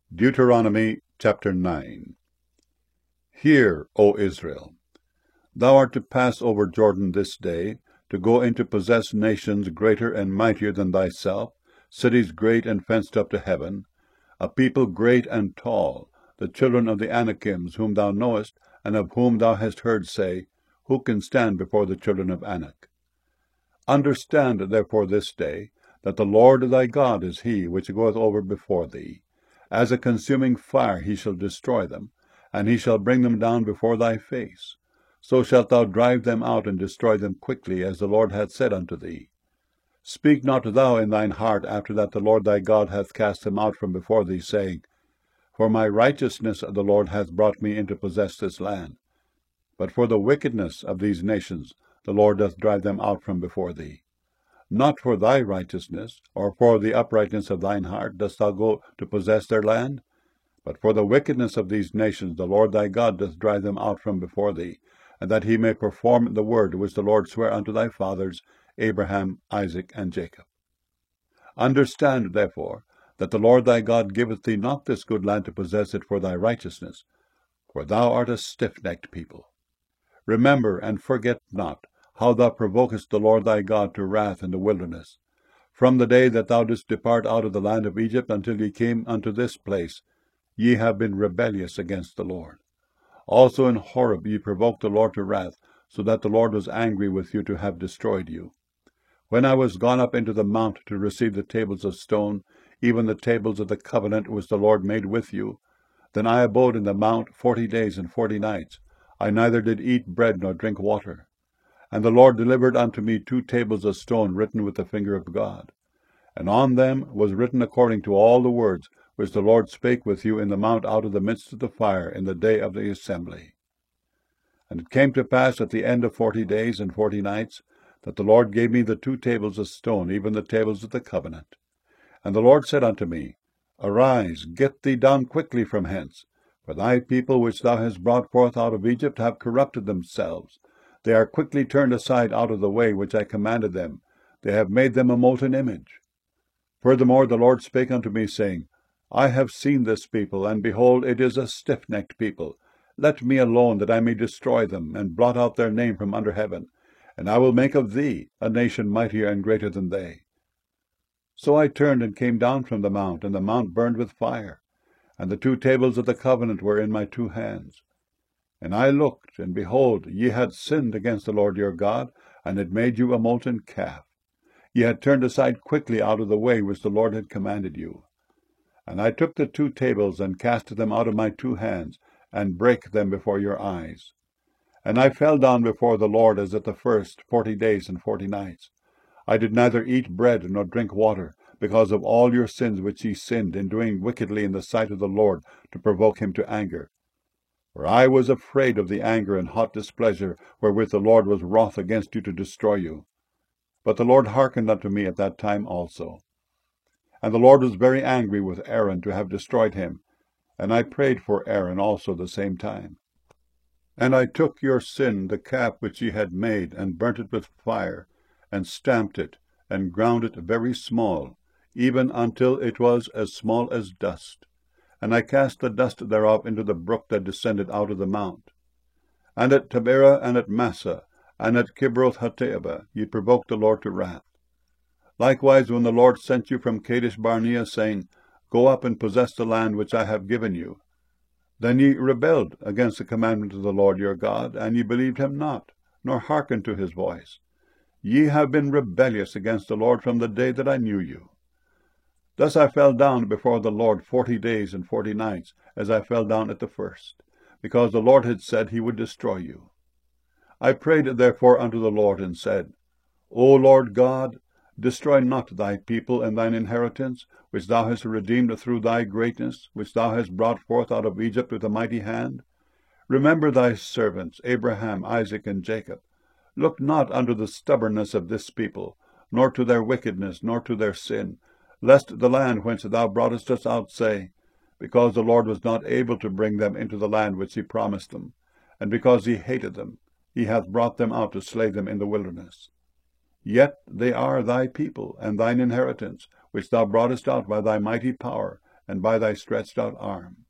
Deuteronomy chapter 9. Hear, O Israel, thou art to pass over Jordan this day, to go in to possess nations greater and mightier than thyself, cities great and fenced up to heaven, a people great and tall, the children of the Anakims, whom thou knowest, and of whom thou hast heard say, Who can stand before the children of Anak? Understand therefore this day, that the Lord thy God is he which goeth over before thee. As a consuming fire he shall destroy them, and he shall bring them down before thy face. So shalt thou drive them out and destroy them quickly, as the Lord hath said unto thee. Speak not thou in thine heart after that the Lord thy God hath cast them out from before thee, saying, For my righteousness the Lord hath brought me in to possess this land. But for the wickedness of these nations the Lord doth drive them out from before thee. Not for thy righteousness, or for the uprightness of thine heart, dost thou go to possess their land? But for the wickedness of these nations the Lord thy God doth drive them out from before thee, and that he may perform the word which the Lord sware unto thy fathers, Abraham, Isaac, and Jacob. Understand, therefore, that the Lord thy God giveth thee not this good land to possess it for thy righteousness, for thou art a stiff-necked people. Remember and forget not how thou provokest the Lord thy God to wrath in the wilderness. From the day that thou didst depart out of the land of Egypt until ye came unto this place, ye have been rebellious against the Lord. Also in Horeb ye provoked the Lord to wrath, so that the Lord was angry with you to have destroyed you. When I was gone up into the mount to receive the tables of stone, even the tables of the covenant which the Lord made with you, then I abode in the mount 40 days and 40 nights. I neither did eat bread nor drink water. And the Lord delivered unto me 2 tables of stone written with the finger of God. And on them was written according to all the words which the Lord spake with you in the mount out of the midst of the fire in the day of the assembly. And it came to pass at the end of 40 days and 40 nights, that the Lord gave me the 2 tables of stone, even the tables of the covenant. And the Lord said unto me, Arise, get thee down quickly from hence, for thy people which thou hast brought forth out of Egypt have corrupted themselves. They are quickly turned aside out of the way which I commanded them. They have made them a molten image. Furthermore the Lord spake unto me, saying, I have seen this people, and behold, it is a stiff-necked people. Let me alone, that I may destroy them, and blot out their name from under heaven. And I will make of thee a nation mightier and greater than they. So I turned and came down from the mount, and the mount burned with fire, and the 2 tables of the covenant were in my 2 hands. And I looked, and behold, ye had sinned against the Lord your God, and had made you a molten calf. Ye had turned aside quickly out of the way which the Lord had commanded you. And I took the 2 tables, and cast them out of my 2 hands, and brake them before your eyes. And I fell down before the Lord as at the first 40 days and 40 nights. I did neither eat bread nor drink water, because of all your sins which ye sinned in doing wickedly in the sight of the Lord, to provoke him to anger. For I was afraid of the anger and hot displeasure wherewith the Lord was wroth against you to destroy you. But the Lord hearkened unto me at that time also. And the Lord was very angry with Aaron to have destroyed him, and I prayed for Aaron also the same time. And I took your sin, the calf which ye had made, and burnt it with fire, and stamped it, and ground it very small, even until it was as small as dust. And I cast the dust thereof into the brook that descended out of the mount. And at Taberah, and at Massah, and at Kibroth-Hattaavah ye provoked the Lord to wrath. Likewise, when the Lord sent you from Kadesh-barnea, saying, Go up and possess the land which I have given you, then ye rebelled against the commandment of the Lord your God, and ye believed him not, nor hearkened to his voice. Ye have been rebellious against the Lord from the day that I knew you. Thus I fell down before the Lord 40 days and 40 nights, as I fell down at the first, because the Lord had said he would destroy you. I prayed therefore unto the Lord, and said, O Lord God, destroy not thy people and thine inheritance, which thou hast redeemed through thy greatness, which thou hast brought forth out of Egypt with a mighty hand. Remember thy servants, Abraham, Isaac, and Jacob. Look not unto the stubbornness of this people, nor to their wickedness, nor to their sin, lest the land whence thou broughtest us out say, Because the Lord was not able to bring them into the land which he promised them, and because he hated them, he hath brought them out to slay them in the wilderness. Yet they are thy people, and thine inheritance, which thou broughtest out by thy mighty power, and by thy stretched out arm.